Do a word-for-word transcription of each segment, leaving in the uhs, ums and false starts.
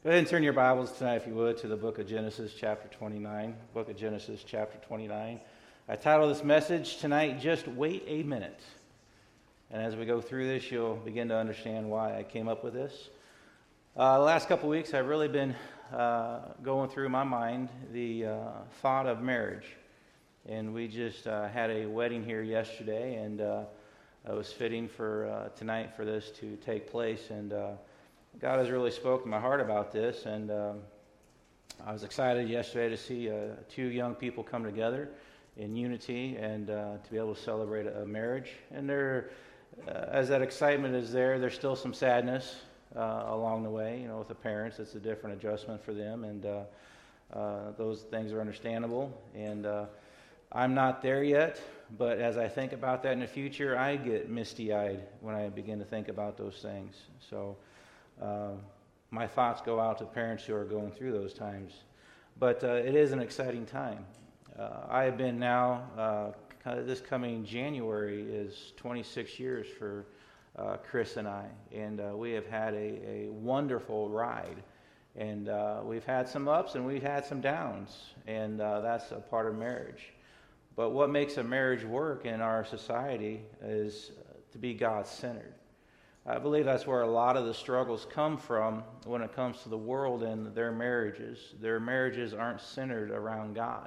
Go ahead and turn your Bibles tonight, if you would, to the book of Genesis, chapter twenty-nine. Book of Genesis, chapter twenty-nine. I titled this message tonight, Just Wait a Minute. And as we go through this, you'll begin to understand why I came up with this. Uh, the last couple weeks, I've really been uh, going through my mind the uh, thought of marriage. And we just uh, had a wedding here yesterday, and uh, it was fitting for uh, tonight for this to take place. And uh, God has really spoken to my heart about this, and um, I was excited yesterday to see uh, two young people come together in unity and uh, to be able to celebrate a marriage. And there, uh, as that excitement is there, there's still some sadness uh, along the way. You know, with the parents, it's a different adjustment for them, and uh, uh, those things are understandable. And uh, I'm not there yet, but as I think about that in the future, I get misty-eyed when I begin to think about those things. So. Uh, my thoughts go out to parents who are going through those times. But uh, it is an exciting time. Uh, I have been now, uh, this coming January is twenty-six years for uh, Chris and I. And uh, we have had a, a wonderful ride. And uh, we've had some ups and we've had some downs. And uh, that's a part of marriage. But what makes a marriage work in our society is to be God-centered. I believe that's where a lot of the struggles come from when it comes to the world and their marriages. Their marriages aren't centered around God.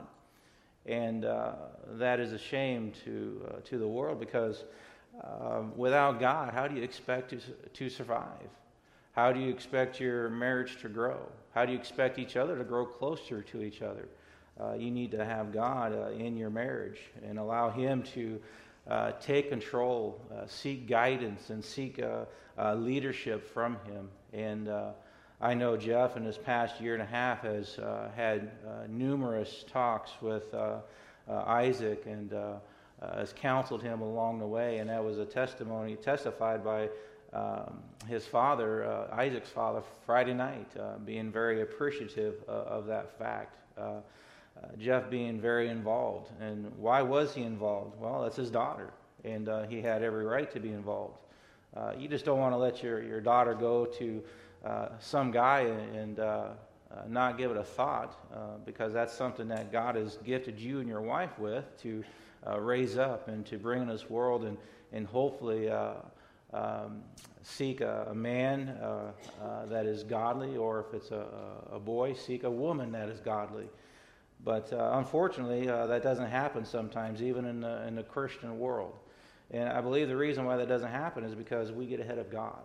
And uh, that is a shame to uh, to the world because uh, without God, how do you expect to, to survive? How do you expect your marriage to grow? How do you expect each other to grow closer to each other? Uh, you need to have God uh, in your marriage and allow Him to Uh, take control, uh, seek guidance, and seek uh, uh, leadership from Him. And uh, I know Jeff in this past year and a half has uh, had uh, numerous talks with uh, uh, Isaac and uh, uh, has counseled him along the way. And that was a testimony testified by um, his father, uh, Isaac's father, Friday night, uh, being very appreciative uh, of that fact. Uh, Uh, Jeff being very involved. And why was he involved? Well, that's his daughter, and uh, he had every right to be involved. Uh, you just don't want to let your, your daughter go to uh, some guy and uh, uh, not give it a thought, uh, because that's something that God has gifted you and your wife with to uh, raise up and to bring in this world and, and hopefully uh, um, seek a, a man uh, uh, that is godly, or if it's a, a boy, seek a woman that is godly. But uh, unfortunately, uh, that doesn't happen sometimes, even in the, in the Christian world. And I believe the reason why that doesn't happen is because we get ahead of God.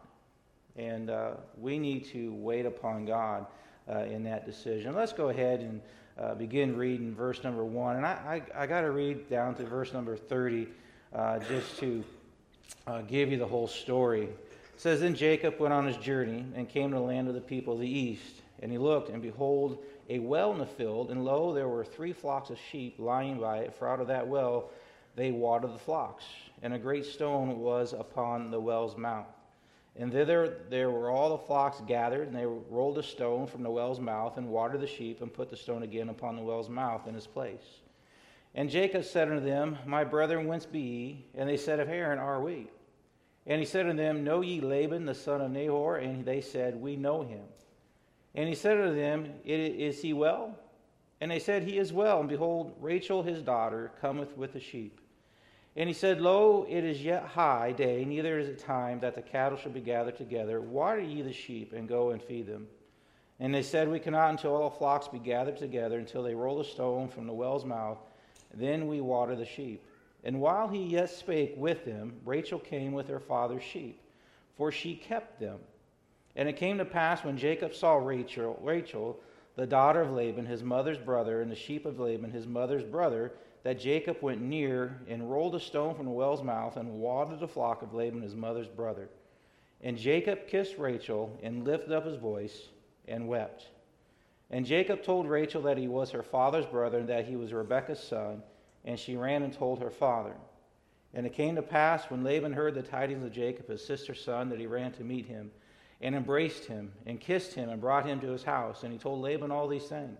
And uh, we need to wait upon God uh, in that decision. Let's go ahead and uh, begin reading verse number one. And I, I, I got to read down to verse number thirty uh, just to uh, give you the whole story. It says, Then Jacob went on his journey and came to the land of the people of the east. And he looked, and behold, a well in the field, and lo, there were three flocks of sheep lying by it, for out of that well they watered the flocks. And a great stone was upon the well's mouth. And thither there were all the flocks gathered, and they rolled a stone from the well's mouth, and watered the sheep, and put the stone again upon the well's mouth in its place. And Jacob said unto them, My brethren, whence be ye? And they said, Of Haran are we. And he said unto them, Know ye Laban the son of Nahor? And they said, We know him. And he said unto them, Is he well? And they said, He is well. And behold, Rachel his daughter cometh with the sheep. And he said, Lo, it is yet high day, neither is it time that the cattle shall be gathered together. Water ye the sheep, and go and feed them. And they said, We cannot until all the flocks be gathered together, until they roll a stone from the well's mouth. Then we water the sheep. And while he yet spake with them, Rachel came with her father's sheep, for she kept them. And it came to pass when Jacob saw Rachel, Rachel, the daughter of Laban, his mother's brother, and the sheep of Laban, his mother's brother, that Jacob went near and rolled a stone from the well's mouth and watered the flock of Laban, his mother's brother. And Jacob kissed Rachel and lifted up his voice and wept. And Jacob told Rachel that he was her father's brother and that he was Rebekah's son, and she ran and told her father. And it came to pass when Laban heard the tidings of Jacob, his sister's son, that he ran to meet him, and embraced him, and kissed him, and brought him to his house. And he told Laban all these things.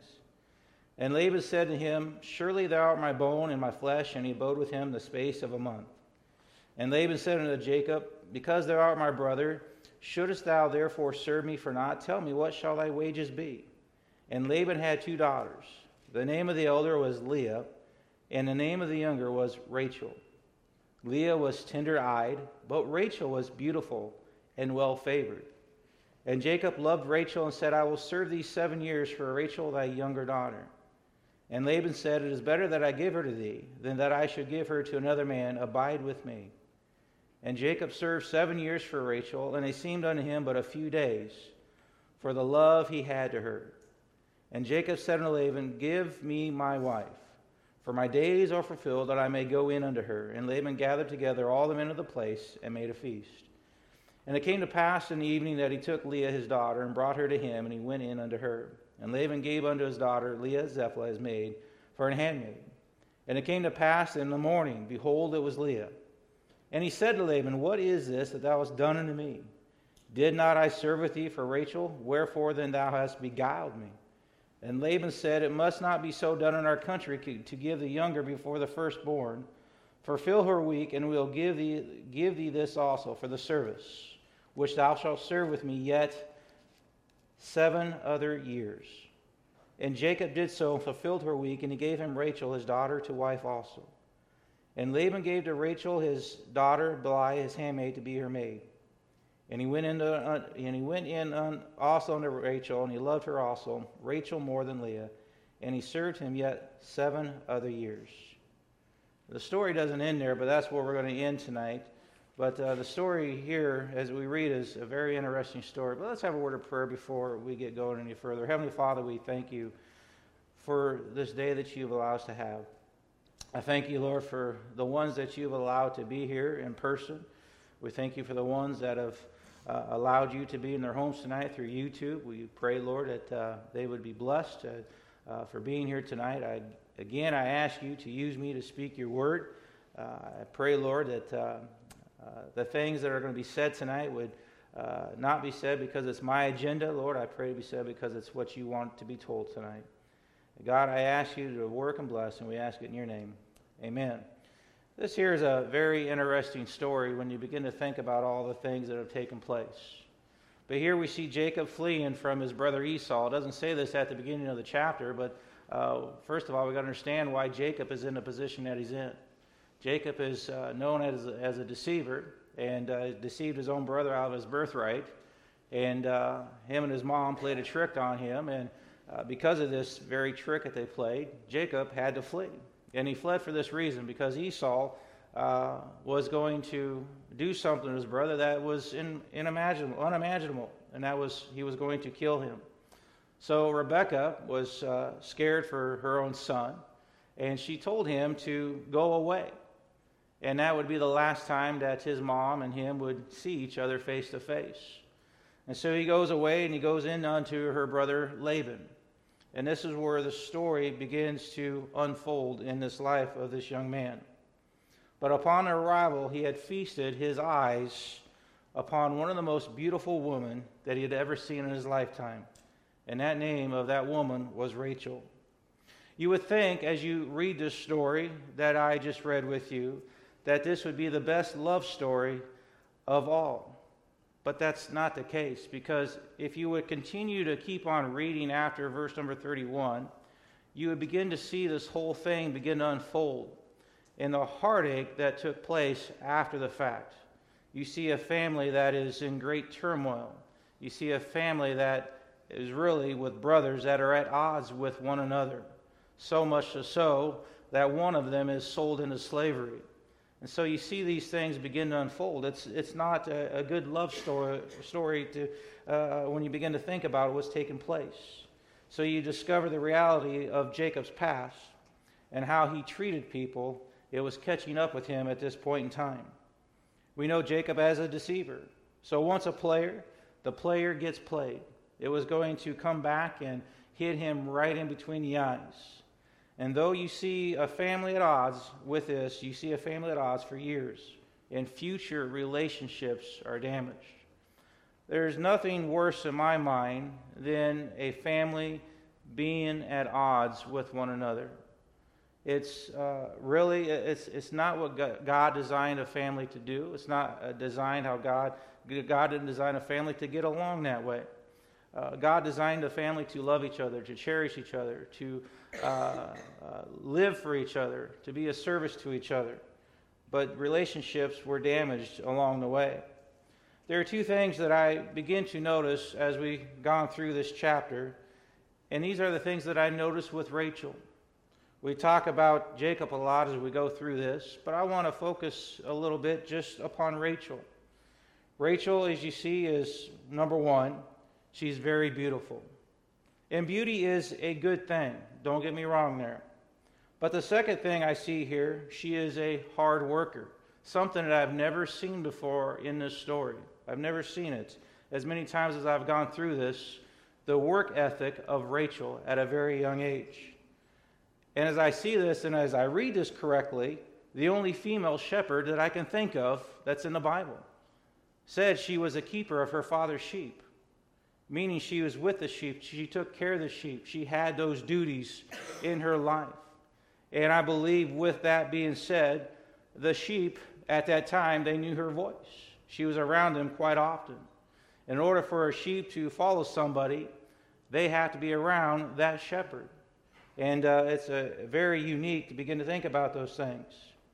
And Laban said to him, Surely thou art my bone and my flesh. And he abode with him the space of a month. And Laban said unto Jacob, Because thou art my brother, Shouldest thou therefore serve me for naught? Tell me, what shall thy wages be? And Laban had two daughters. The name of the elder was Leah, and the name of the younger was Rachel. Leah was tender-eyed, but Rachel was beautiful and well-favored. And Jacob loved Rachel and said, I will serve thee seven years for Rachel thy younger daughter. And Laban said, It is better that I give her to thee, than that I should give her to another man. Abide with me. And Jacob served seven years for Rachel, and they seemed unto him but a few days, for the love he had to her. And Jacob said unto Laban, Give me my wife, for my days are fulfilled, that I may go in unto her. And Laban gathered together all the men of the place, and made a feast. And it came to pass in the evening that he took Leah his daughter, and brought her to him, and he went in unto her. And Laban gave unto his daughter Leah Zilpah his maid, for an handmaid. And it came to pass in the morning, behold, it was Leah. And he said to Laban, What is this that thou hast done unto me? Did not I serve with thee for Rachel? Wherefore then thou hast beguiled me? And Laban said, It must not be so done in our country to give the younger before the firstborn. Fulfill her week, and we'll give thee, give thee this also for the service, which thou shalt serve with me yet seven other years. And Jacob did so, and fulfilled her week, and he gave him Rachel his daughter to wife also. And Laban gave to Rachel his daughter Bilhah his handmaid to be her maid. And he went into, uh, and he went in un, also unto Rachel, and he loved her also, Rachel more than Leah, and he served him yet seven other years. The story doesn't end there, but that's where we're going to end tonight. But uh, the story here, as we read, is a very interesting story. But let's have a word of prayer before we get going any further. Heavenly Father, we thank you for this day that you've allowed us to have. I thank you, Lord, for the ones that you've allowed to be here in person. We thank you for the ones that have uh, allowed you to be in their homes tonight through YouTube. We pray, Lord, that uh, they would be blessed uh, uh, for being here tonight. I, again, I ask you to use me to speak your word. Uh, I pray, Lord, that uh, uh, the things that are going to be said tonight would uh, not be said because it's my agenda. Lord, I pray to be said because it's what you want to be told tonight. God, I ask you to work and bless, and we ask it in your name. Amen. This here is a very interesting story when you begin to think about all the things that have taken place. But here we see Jacob fleeing from his brother Esau. It doesn't say this at the beginning of the chapter, but uh, first of all, we've got to understand why Jacob is in the position that he's in. Jacob is uh, known as a, as a deceiver, and uh, deceived his own brother out of his birthright. And uh, him and his mom played a trick on him, and Uh, because of this very trick that they played, Jacob had to flee. And he fled for this reason, because Esau uh, was going to do something to his brother that was in, unimaginable, unimaginable, and that was he was going to kill him. So Rebekah was uh, scared for her own son, and she told him to go away. And that would be the last time that his mom and him would see each other face to face. And so he goes away, and he goes in unto her brother Laban. And this is where the story begins to unfold in this life of this young man. But upon arrival, he had feasted his eyes upon one of the most beautiful women that he had ever seen in his lifetime. And that name of that woman was Rachel. You would think, as you read this story that I just read with you, that this would be the best love story of all. But that's not the case, because if you would continue to keep on reading after verse number thirty-one, you would begin to see this whole thing begin to unfold in the heartache that took place after the fact. You see a family that is in great turmoil. You see a family that is really with brothers that are at odds with one another, so much so that one of them is sold into slavery. And so you see these things begin to unfold. It's it's not a, a good love story story to uh, when you begin to think about what's taking place. So you discover the reality of Jacob's past and how he treated people. It was catching up with him at this point in time. We know Jacob as a deceiver. So once a player, the player gets played. It was going to come back and hit him right in between the eyes. And though you see a family at odds with this, you see a family at odds for years, and future relationships are damaged. There's nothing worse in my mind than a family being at odds with one another. It's uh, really, it's it's not what God designed a family to do. It's not uh, designed how God God didn't design a family to get along that way. Uh, God designed a family to love each other, to cherish each other, to uh, uh, live for each other, to be a service to each other. But relationships were damaged along the way. There are two things that I begin to notice as we've gone through this chapter, and these are the things that I noticed with Rachel. We talk about Jacob a lot as we go through this, but I want to focus a little bit just upon Rachel. Rachel, as you see, is number one. She's very beautiful. And beauty is a good thing. Don't get me wrong there. But the second thing I see here, she is a hard worker. Something that I've never seen before in this story. I've never seen it. As many times as I've gone through this, the work ethic of Rachel at a very young age. And as I see this and as I read this correctly, the only female shepherd that I can think of that's in the Bible said she was a keeper of her father's sheep. Meaning she was with the sheep. She took care of the sheep. She had those duties in her life. And I believe with that being said, the sheep at that time, they knew her voice. She was around them quite often. In order for a sheep to follow somebody, they have to be around that shepherd. And uh, it's a very unique to begin to think about those things.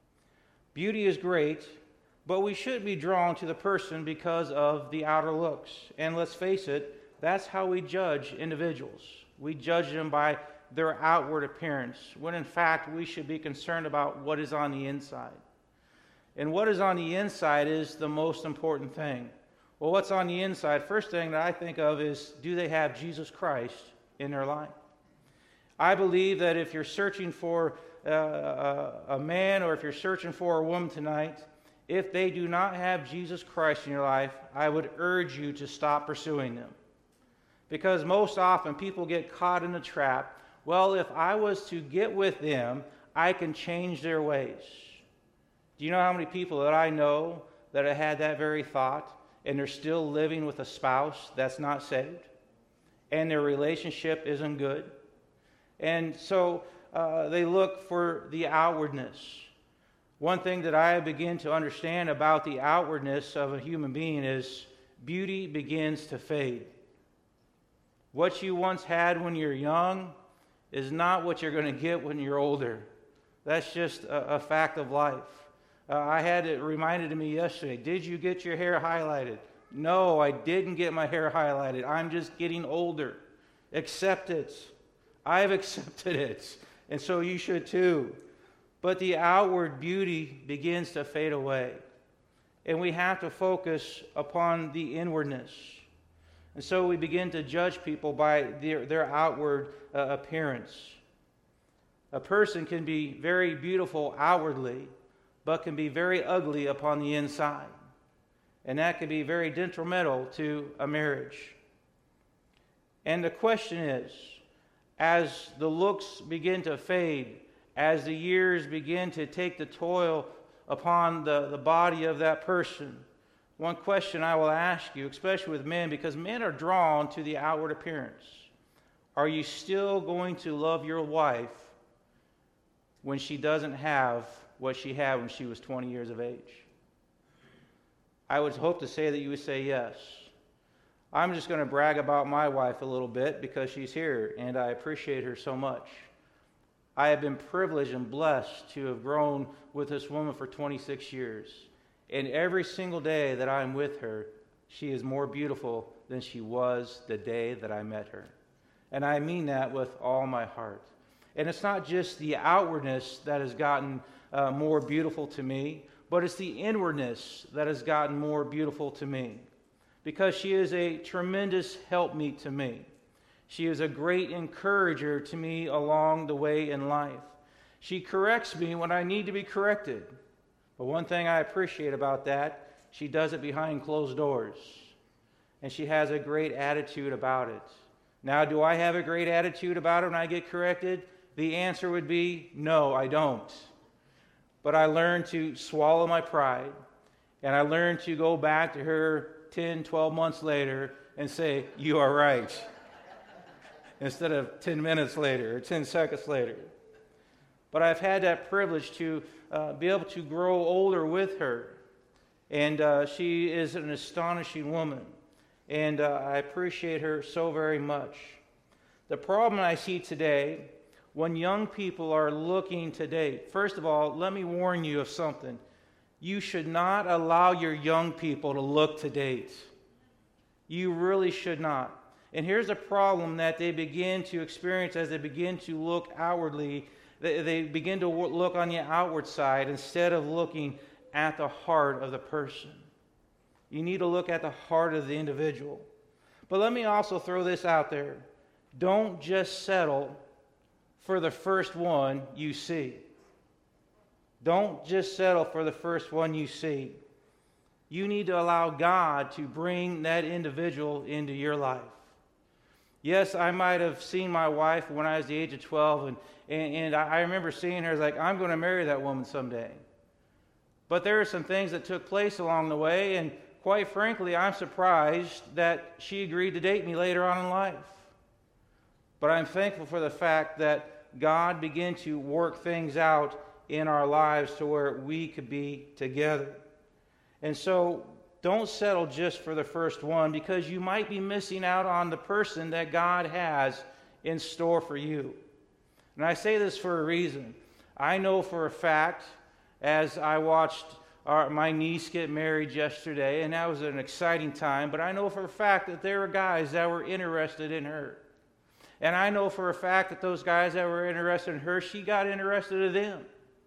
Beauty is great, but we should be drawn to the person because of the outer looks. And let's face it, that's how we judge individuals. We judge them by their outward appearance, when in fact we should be concerned about what is on the inside. And what is on the inside is the most important thing. Well, what's on the inside? First thing that I think of is, do they have Jesus Christ in their life? I believe that if you're searching for uh, a, a man or if you're searching for a woman tonight, if they do not have Jesus Christ in your life, I would urge you to stop pursuing them. Because most often people get caught in a trap. Well, if I was to get with them, I can change their ways. Do you know how many people that I know that have had that very thought and they're still living with a spouse that's not saved and their relationship isn't good? And so uh, they look for the outwardness. One thing that I begin to understand about the outwardness of a human being is beauty begins to fade. What you once had when you're young is not what you're going to get when you're older. That's just a, a fact of life. Uh, I had it reminded of me yesterday. Did you get your hair highlighted? No, I didn't get my hair highlighted. I'm just getting older. Accept it. I've accepted it. And so you should too. But the outward beauty begins to fade away. And we have to focus upon the inwardness. And so we begin to judge people by their, their outward uh, appearance. A person can be very beautiful outwardly, but can be very ugly upon the inside. And that can be very detrimental to a marriage. And the question is, as the looks begin to fade, as the years begin to take the toll upon the, the body of that person, one question I will ask you, especially with men, because men are drawn to the outward appearance. Are you still going to love your wife when she doesn't have what she had when she was twenty years of age? I would hope to say that you would say yes. I'm just going to brag about my wife a little bit because she's here and I appreciate her so much. I have been privileged and blessed to have grown with this woman for twenty-six years. And every single day that I'm with her, she is more beautiful than she was the day that I met her. And I mean that with all my heart. And it's not just the outwardness that has gotten uh, more beautiful to me, but it's the inwardness that has gotten more beautiful to me. Because she is a tremendous helpmeet to me. She is a great encourager to me along the way in life. She corrects me when I need to be corrected. But one thing I appreciate about that, she does it behind closed doors. And she has a great attitude about it. Now, do I have a great attitude about it when I get corrected? The answer would be, no, I don't. But I learned to swallow my pride. And I learned to go back to her ten, twelve months later and say, you are right. Instead of ten minutes later or ten seconds later. But I've had that privilege to uh, be able to grow older with her. And uh, she is an astonishing woman. And uh, I appreciate her so very much. The problem I see today, when young people are looking to date, first of all, let me warn you of something. You should not allow your young people to look to date. You really should not. And here's a problem that they begin to experience as they begin to look outwardly. They, they begin to look on the outward side instead of looking at the heart of the person. You need to look at the heart of the individual. But let me also throw this out there. Don't just settle for the first one you see. Don't just settle for the first one you see. You need to allow God to bring that individual into your life. Yes, I might have seen my wife when I was the age of twelve, and, and, and I remember seeing her as like, I'm going to marry that woman someday. But there are some things that took place along the way, and quite frankly, I'm surprised that she agreed to date me later on in life. But I'm thankful for the fact that God began to work things out in our lives to where we could be together. And so don't settle just for the first one, because you might be missing out on the person that God has in store for you. And I say this for a reason. I know for a fact, as I watched our, my niece get married yesterday, and that was an exciting time, but I know for a fact that there were guys that were interested in her. And I know for a fact that those guys that were interested in her, she got interested in them.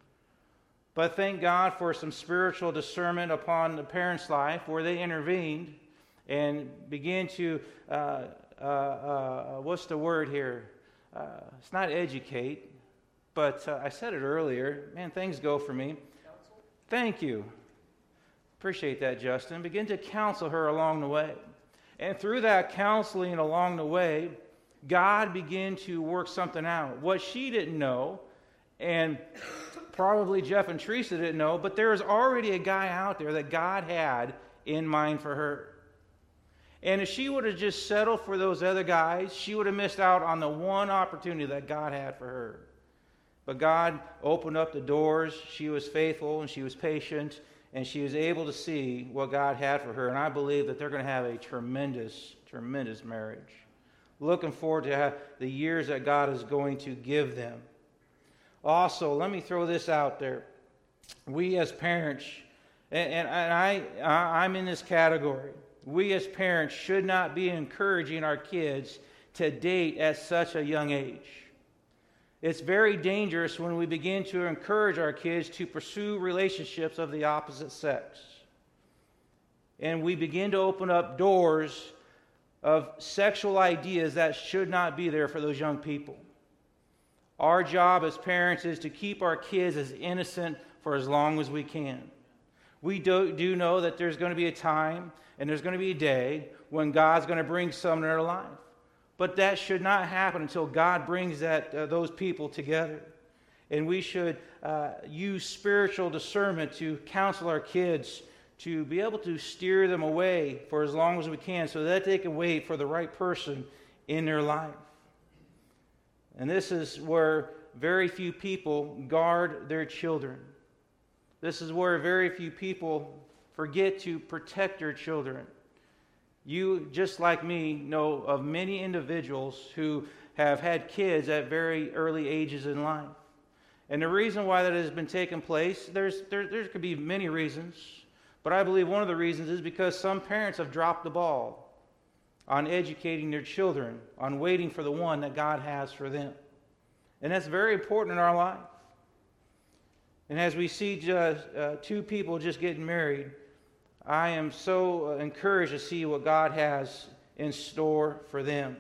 But thank God for some spiritual discernment upon the parents' life where they intervened and began to, uh, uh, uh, what's the word here? Uh, it's not educate, but uh, I said it earlier. Man, things go for me. Counsel? Thank you. Appreciate that, Justin. Begin to counsel her along the way. And through that counseling along the way, God began to work something out. What she didn't know, and probably Jeff and Teresa didn't know, but there was already a guy out there that God had in mind for her. And if she would have just settled for those other guys, she would have missed out on the one opportunity that God had for her. But God opened up the doors. She was faithful and she was patient, and she was able to see what God had for her. And I believe that they're going to have a tremendous, tremendous marriage. Looking forward to the years that God is going to give them. Also, let me throw this out there. We as parents, and, and, and I, I, I'm in this category, we as parents should not be encouraging our kids to date at such a young age. It's very dangerous when we begin to encourage our kids to pursue relationships of the opposite sex. And we begin to open up doors of sexual ideas that should not be there for those young people. Our job as parents is to keep our kids as innocent for as long as we can. We do, do know that there's going to be a time and there's going to be a day when God's going to bring some in their life. But that should not happen until God brings that uh, those people together. And we should uh, use spiritual discernment to counsel our kids to be able to steer them away for as long as we can so that they can wait for the right person in their life. And this is where very few people guard their children. This is where very few people forget to protect their children. You, just like me, know of many individuals who have had kids at very early ages in life. And the reason why that has been taking place, there's, there, there could be many reasons, but I believe one of the reasons is because some parents have dropped the ball on educating their children, on waiting for the one that God has for them. And that's very important in our life. And as we see just, uh, two people just getting married, I am so encouraged to see what God has in store for them.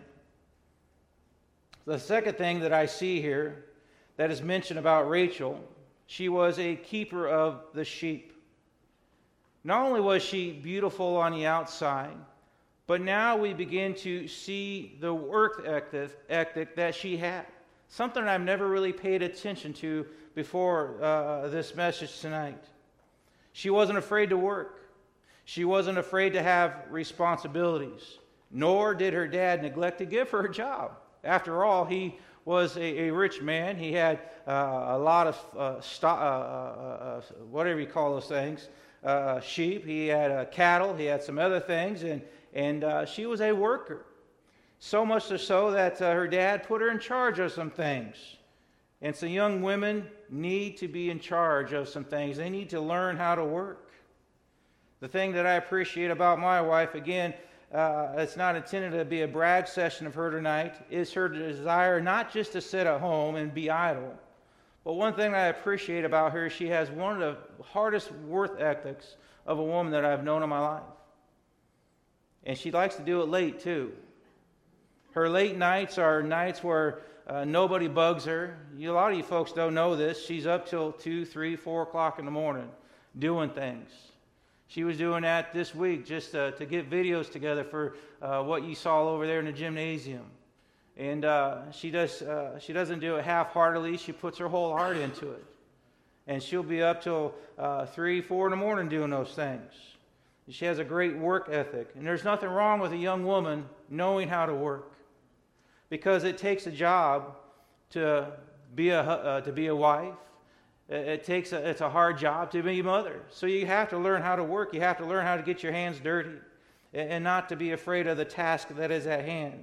The second thing that I see here that is mentioned about Rachel, she was a keeper of the sheep. Not only was she beautiful on the outside, but now we begin to see the work ethic that she had. Something I've never really paid attention to before uh, this message tonight. She wasn't afraid to work. She wasn't afraid to have responsibilities. Nor did her dad neglect to give her a job. After all, he was a, a rich man. He had uh, a lot of, uh, sto- uh, uh, uh, whatever you call those things, uh, sheep, he had uh, cattle, he had some other things, and, and uh, she was a worker. So much so that uh, her dad put her in charge of some things. And so young women need to be in charge of some things. They need to learn how to work. The thing that I appreciate about my wife, again, uh, it's not intended to be a brag session of her tonight, is her desire not just to sit at home and be idle. But one thing I appreciate about her, she has one of the hardest work ethics of a woman that I've known in my life. And she likes to do it late, too. Her late nights are nights where uh, nobody bugs her. You, a lot of you folks don't know this. She's up till two, three, four o'clock in the morning doing things. She was doing that this week just uh, to get videos together for uh, what you saw over there in the gymnasium. And uh, she does. Uh, she doesn't do it half-heartedly. She puts her whole heart into it. And she'll be up till uh, three, four in the morning doing those things. She has a great work ethic. And there's nothing wrong with a young woman knowing how to work, because it takes a job to be a uh, to be a wife. It takes a, it's a hard job to be a mother. So you have to learn how to work. You have to learn how to get your hands dirty and not to be afraid of the task that is at hand.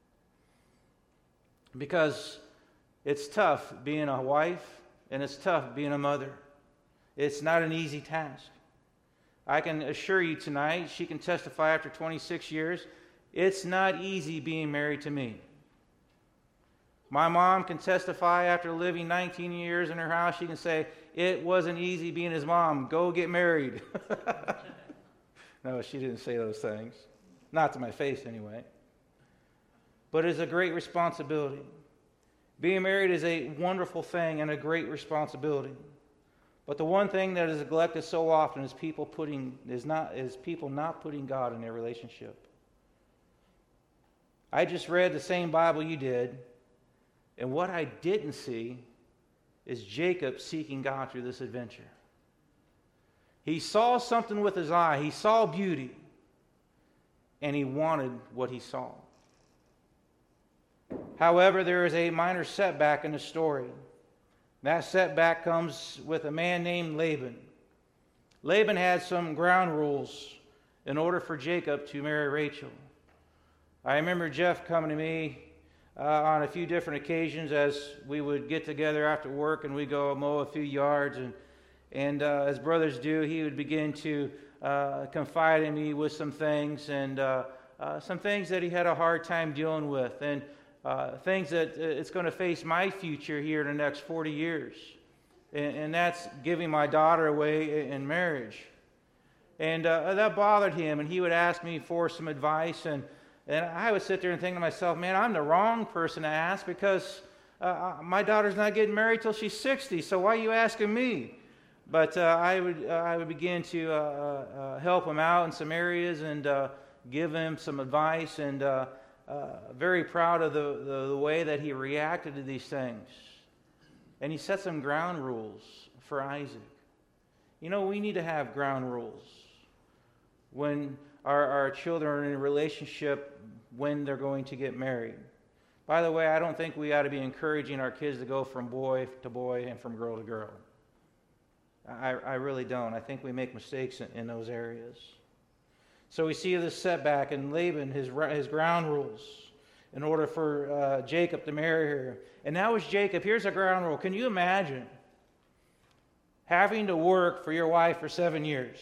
Because it's tough being a wife and it's tough being a mother. It's not an easy task. I can assure you tonight, she can testify after twenty-six years, it's not easy being married to me. My mom can testify after living nineteen years in her house. She can say, it wasn't easy being his mom. Go get married. No, she didn't say those things. Not to my face, anyway. But it's a great responsibility. Being married is a wonderful thing and a great responsibility. But the one thing that is neglected so often is people putting is not is people not putting God in their relationship. I just read the same Bible you did. And what I didn't see is Jacob seeking God through this adventure. He saw something with his eye. He saw beauty. And he wanted what he saw. However, there is a minor setback in the story. That setback comes with a man named Laban. Laban had some ground rules in order for Jacob to marry Rachel. I remember Jeff coming to me Uh, on a few different occasions as we would get together after work and we go mow a few yards, and and uh, as brothers do, he would begin to uh, confide in me with some things and uh, uh, some things that he had a hard time dealing with, and uh, things that uh, it's going to face my future here in the next forty years, and, and that's giving my daughter away in marriage. And uh, that bothered him, and he would ask me for some advice, and And I would sit there and think to myself, man, I'm the wrong person to ask, because uh, my daughter's not getting married till she's sixty, so why are you asking me? But uh, I would uh, I would begin to uh, uh, help him out in some areas and uh, give him some advice, and uh, uh, very proud of the, the, the way that he reacted to these things. And he set some ground rules for Isaac. You know, we need to have ground rules when our, our children are in a relationship, when they're going to get married. By the way, I don't think we ought to be encouraging our kids to go from boy to boy and from girl to girl. I, I really don't. I think we make mistakes in, in those areas. So we see this setback in Laban, his, his ground rules, in order for uh, Jacob to marry her. And now is Jacob. Here's a ground rule. Can you imagine having to work for your wife for seven years?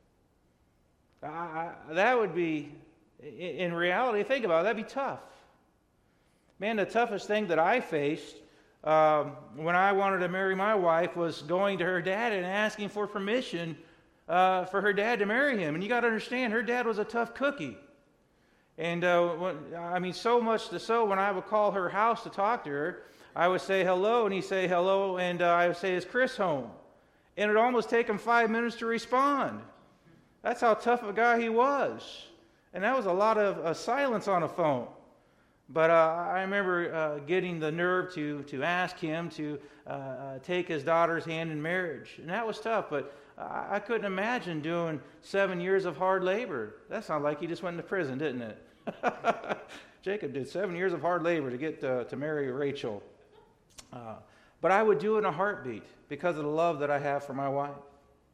I, that would be, in reality, think about it, that'd be tough. Man, the toughest thing that I faced um, when I wanted to marry my wife was going to her dad and asking for permission uh, for her dad to marry him. And you got to understand, her dad was a tough cookie. And uh, when, I mean, so much to so when I would call her house to talk to her, I would say hello, and he'd say hello, and uh, I would say, is Chris home? And it would almost take him five minutes to respond. That's how tough of a guy he was. And that was a lot of uh, silence on the phone. But uh, I remember uh, getting the nerve to to ask him to uh, uh, take his daughter's hand in marriage. And that was tough, but I, I couldn't imagine doing seven years of hard labor. That sounded like he just went into prison, didn't it? Jacob did seven years of hard labor to get uh, to marry Rachel. Uh, but I would do it in a heartbeat because of the love that I have for my wife.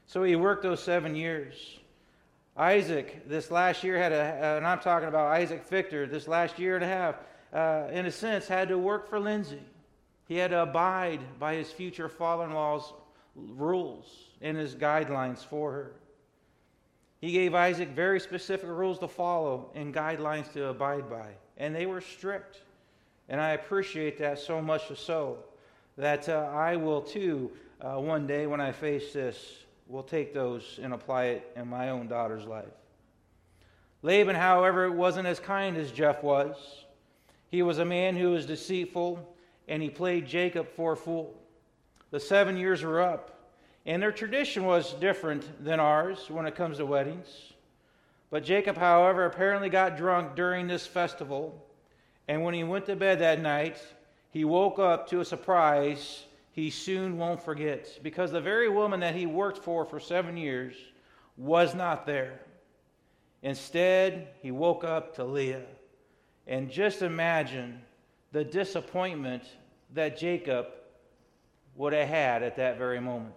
So he worked those seven years. Isaac, this last year, had a, and I'm talking about Isaac Victor, this last year and a half, uh, in a sense, had to work for Lindsay. He had to abide by his future father-in-law's rules and his guidelines for her. He gave Isaac very specific rules to follow and guidelines to abide by, and they were strict. And I appreciate that so much so that uh, I will too, uh, one day when I face this, will take those and apply it in my own daughter's life. Laban, however, wasn't as kind as Jeff was. He was a man who was deceitful, and he played Jacob for a fool. The seven years were up. And their tradition was different than ours when it comes to weddings. But Jacob, however, apparently got drunk during this festival. And when he went to bed that night, he woke up to a surprise he soon won't forget. Because the very woman that he worked for for seven years was not there. Instead, he woke up to Leah. And just imagine the disappointment that Jacob would have had at that very moment.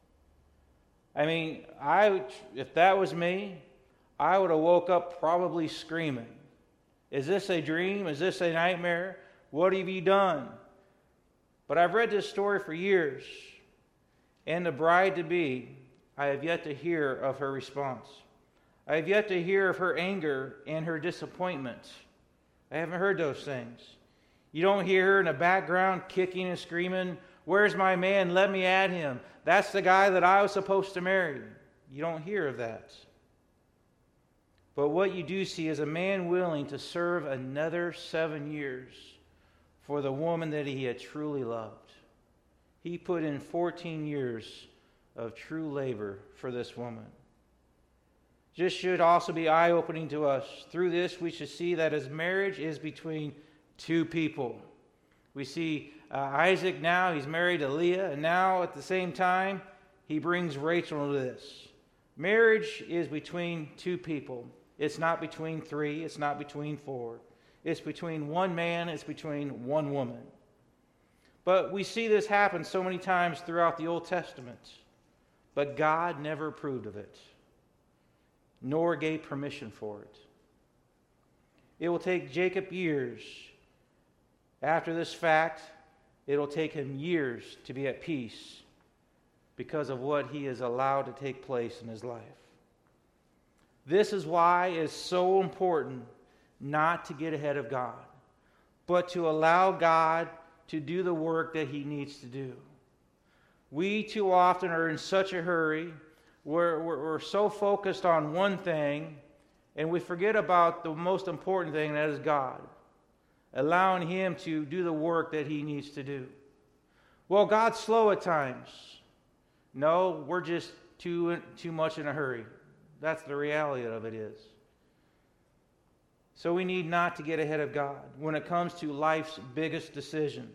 I mean, I if that was me, I would have woke up probably screaming. Is this a dream? Is this a nightmare? What have you done? But I've read this story for years, and the bride-to-be, I have yet to hear of her response. I have yet to hear of her anger and her disappointment. I haven't heard those things. You don't hear her in the background kicking and screaming, "Where's my man? Let me at him. That's the guy that I was supposed to marry." You don't hear of that. But what you do see is a man willing to serve another seven years for the woman that he had truly loved. He put in fourteen years of true labor for this woman. This should also be eye-opening to us. Through this, we should see that his marriage is between two people. We see uh, Isaac now, he's married to Leah, and now at the same time, he brings Rachel into this. Marriage is between two people. It's not between three, it's not between four. It's between one man, it's between one woman. But we see this happen so many times throughout the Old Testament. But God never approved of it, nor gave permission for it. It will take Jacob years. After this fact, it will take him years to be at peace because of what he has allowed to take place in his life. This is why it's so important not to get ahead of God, but to allow God to do the work that he needs to do. We too often are in such a hurry. We're, we're, we're so focused on one thing, and we forget about the most important thing, that is God. Allowing him to do the work that he needs to do. Well, God's slow at times. No, we're just too, too much in a hurry. That's the reality of it is. So we need not to get ahead of God when it comes to life's biggest decisions.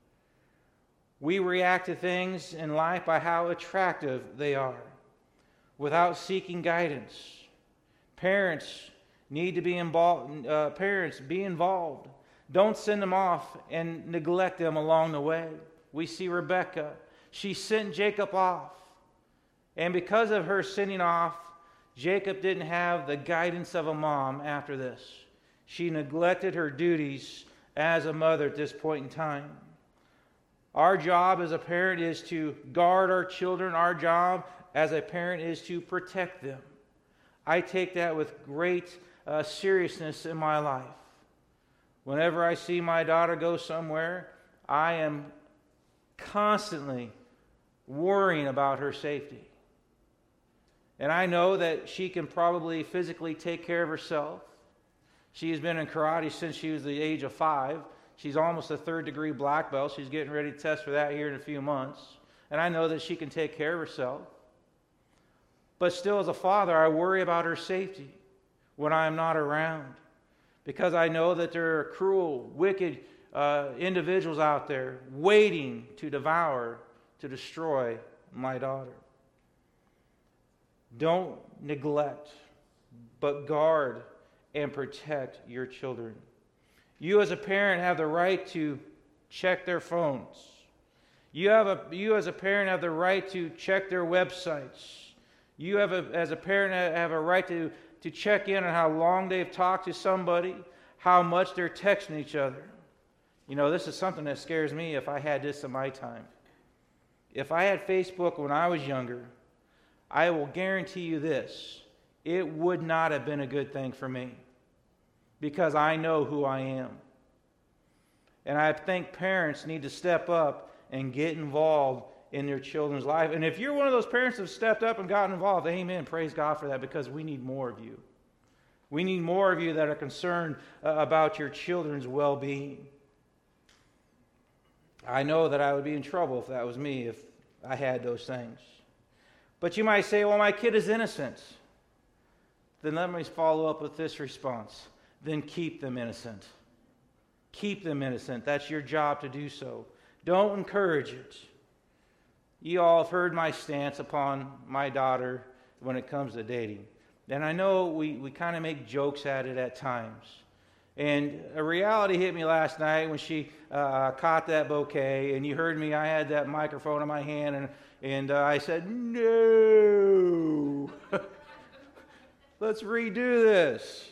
We react to things in life by how attractive they are, without seeking guidance. Parents need to be involved. Uh, parents, be involved. Don't send them off and neglect them along the way. We see Rebekah. She sent Jacob off. And because of her sending off, Jacob didn't have the guidance of a mom after this. She neglected her duties as a mother at this point in time. Our job as a parent is to guard our children. Our job as a parent is to protect them. I take that with great uh, seriousness in my life. Whenever I see my daughter go somewhere, I am constantly worrying about her safety. And I know that she can probably physically take care of herself. She has been in karate since she was the age of five. She's almost a third degree black belt. She's getting ready to test for that here in a few months. And I know that she can take care of herself. But still, as a father, I worry about her safety when I am not around. Because I know that there are cruel, wicked uh, individuals out there waiting to devour, to destroy my daughter. Don't neglect, but guard and protect your children. You as a parent have the right to check their phones. You have a you as a parent have the right to check their websites. You have a, as a parent have a right to, to check in on how long they've talked to somebody, how much they're texting each other. You know, this is something that scares me if I had this in my time. If I had Facebook when I was younger, I will guarantee you this, it would not have been a good thing for me because I know who I am. And I think parents need to step up and get involved in their children's life. And if you're one of those parents that have stepped up and gotten involved, amen, praise God for that, because we need more of you. We need more of you that are concerned uh, about your children's well-being. I know that I would be in trouble if that was me, if I had those things. But you might say, well, my kid is innocent. Then let me follow up with this response. Then keep them innocent. Keep them innocent. That's your job to do so. Don't encourage it. You all have heard my stance upon my daughter when it comes to dating. And I know we, we kind of make jokes at it at times. And a reality hit me last night when she uh, caught that bouquet, and you heard me, I had that microphone in my hand, and, and uh, I said, no, let's redo this.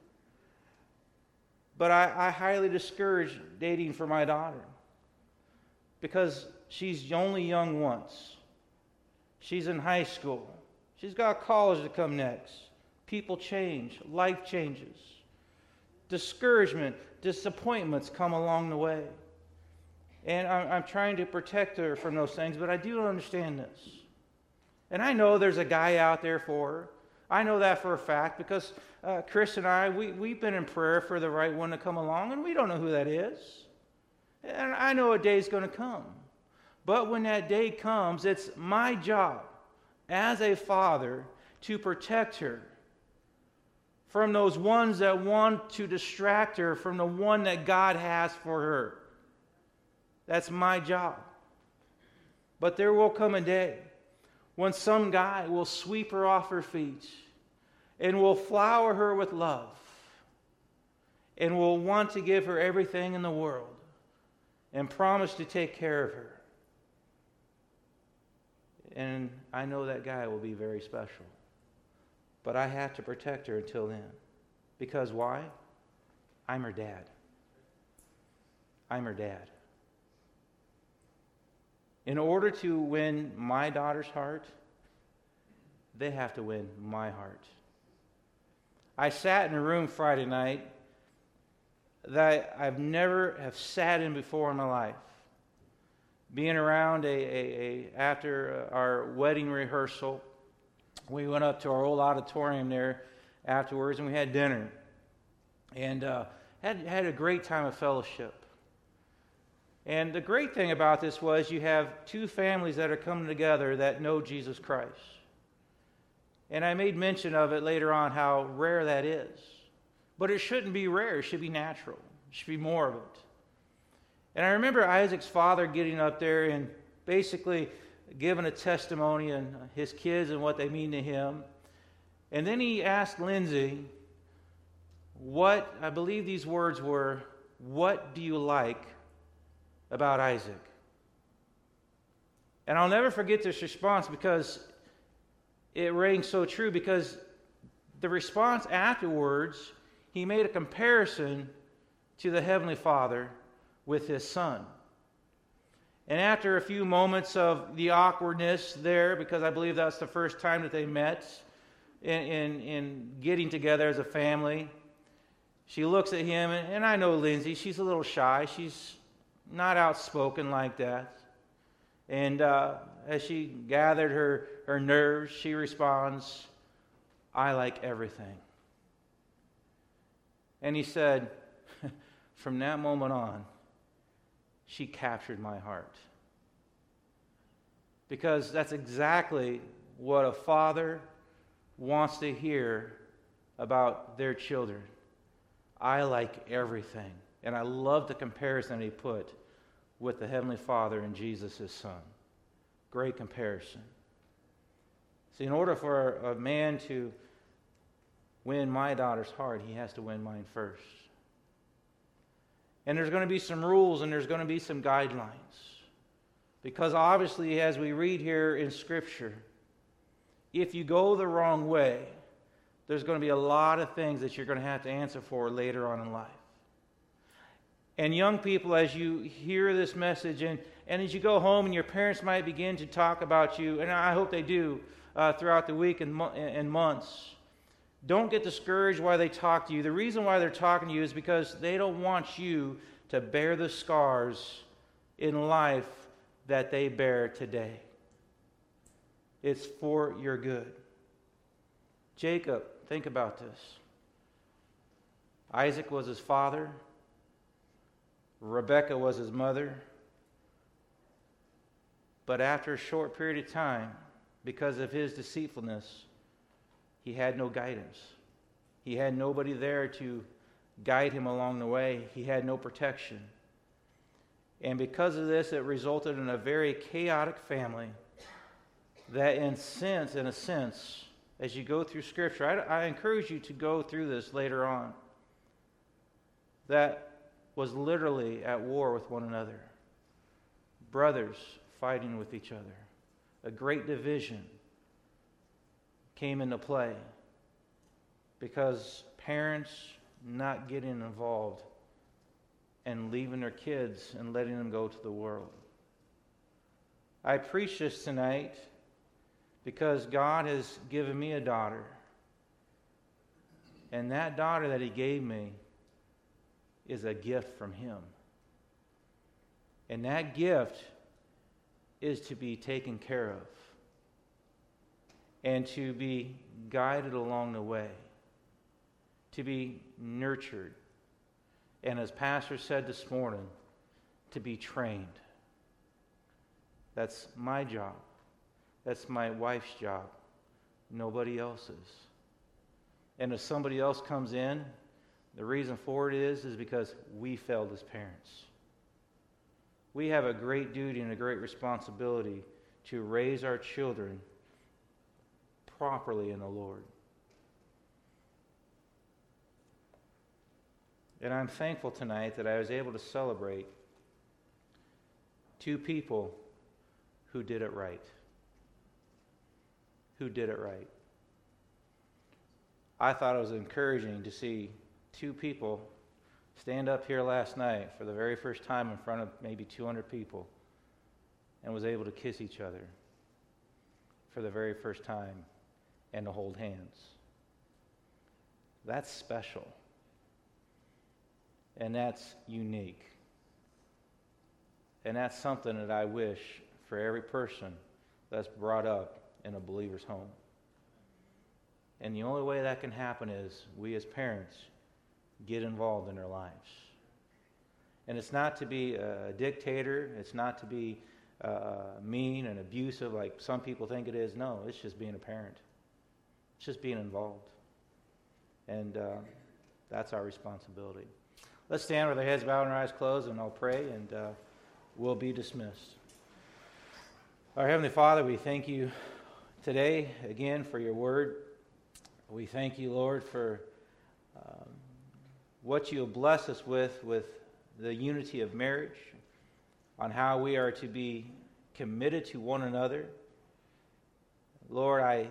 But I, I highly discourage dating for my daughter because she's only young once. She's in high school. She's got college to come next. People change. Life changes. Discouragement, disappointments come along the way. And I'm, I'm trying to protect her from those things, but I do understand this. And I know there's a guy out there for her. I know that for a fact because uh, Chris and I, we, we've been in prayer for the right one to come along, and we don't know who that is. And I know a day's going to come. But when that day comes, it's my job as a father to protect her from those ones that want to distract her from the one that God has for her. That's my job. But there will come a day when some guy will sweep her off her feet and will flower her with love and will want to give her everything in the world and promise to take care of her. And I know that guy will be very special. But I have to protect her until then. Because why? I'm her dad. I'm her dad. In order to win my daughter's heart, they have to win my heart. I sat in a room Friday night that I've never have sat in before in my life. Being around a, a, a after our wedding rehearsal, we went up to our old auditorium there afterwards, and we had dinner. And uh, had, had a great time of fellowship. And the great thing about this was you have two families that are coming together that know Jesus Christ. And I made mention of it later on how rare that is. But it shouldn't be rare. It should be natural. It should be more of it. And I remember Isaac's father getting up there and basically giving a testimony on his kids and what they mean to him. And then he asked Lindsay what, I believe these words were, what do you like about Isaac? And I'll never forget this response because it rang so true, because the response afterwards, he made a comparison to the Heavenly Father with his son. And after a few moments of the awkwardness there, because I believe that's the first time that they met in, in, in getting together as a family, she looks at him, and, and I know Lindsay, she's a little shy. She's not outspoken like that. And uh, as she gathered her, her nerves, she responds, I like everything. And he said, from that moment on, she captured my heart. Because that's exactly what a father wants to hear about their children. I like everything. And I love the comparison he put with the Heavenly Father and Jesus, his Son. Great comparison. See, in order for a man to win my daughter's heart, he has to win mine first. And there's going to be some rules and there's going to be some guidelines. Because obviously, as we read here in Scripture, if you go the wrong way, there's going to be a lot of things that you're going to have to answer for later on in life. And young people, as you hear this message, and, and as you go home and your parents might begin to talk about you, and I hope they do uh, throughout the week and, mo- and months, don't get discouraged while they talk to you. The reason why they're talking to you is because they don't want you to bear the scars in life that they bear today. It's for your good. Jacob, think about this. Isaac was his father. Rebekah was his mother. But after a short period of time, because of his deceitfulness, he had no guidance. He had nobody there to guide him along the way. He had no protection. And because of this, it resulted in a very chaotic family that in sense, in a sense, as you go through Scripture, I, I encourage you to go through this later on, that was literally at war with one another. Brothers fighting with each other. A great division came into play because parents not getting involved and leaving their kids and letting them go to the world. I preach this tonight because God has given me a daughter. And that daughter that He gave me is a gift from Him. And that gift is to be taken care of and to be guided along the way, to be nurtured, and as Pastor said this morning, to be trained. That's my job. That's my wife's job. Nobody else's. And if somebody else comes in, the reason for it is, is because we failed as parents. We have a great duty and a great responsibility to raise our children properly in the Lord. And I'm thankful tonight that I was able to celebrate two people who did it right. Who did it right. I thought it was encouraging to see two people stand up here last night for the very first time in front of maybe two hundred people and was able to kiss each other for the very first time and to hold hands. That's special. And that's unique. And that's something that I wish for every person that's brought up in a believer's home. And the only way that can happen is we as parents get involved in their lives. And it's not to be a dictator. It's not to be uh, mean and abusive like some people think it is. No, it's just being a parent. It's just being involved. And uh, that's our responsibility. Let's stand with our heads bowed and our eyes closed, and I'll pray, and uh, we'll be dismissed. Our Heavenly Father, we thank you today again for your word. We thank you, Lord, for um, what you have blessed us with, with the unity of marriage, on how we are to be committed to one another. Lord, I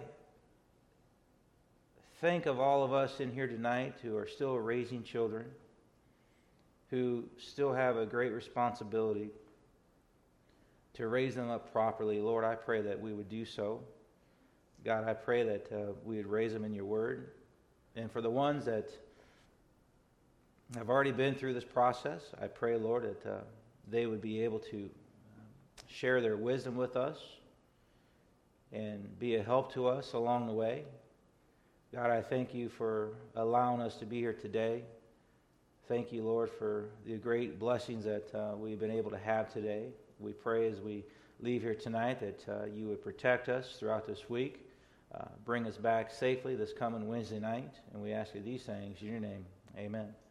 think of all of us in here tonight who are still raising children, who still have a great responsibility to raise them up properly. Lord, I pray that we would do so. God, I pray that uh, we would raise them in your word. And for the ones that have already been through this process, I pray, Lord, that uh, they would be able to share their wisdom with us and be a help to us along the way. God, I thank you for allowing us to be here today. Thank you, Lord, for the great blessings that uh, we've been able to have today. We pray as we leave here tonight that uh, you would protect us throughout this week, uh, bring us back safely this coming Wednesday night, and we ask you these things in your name. Amen.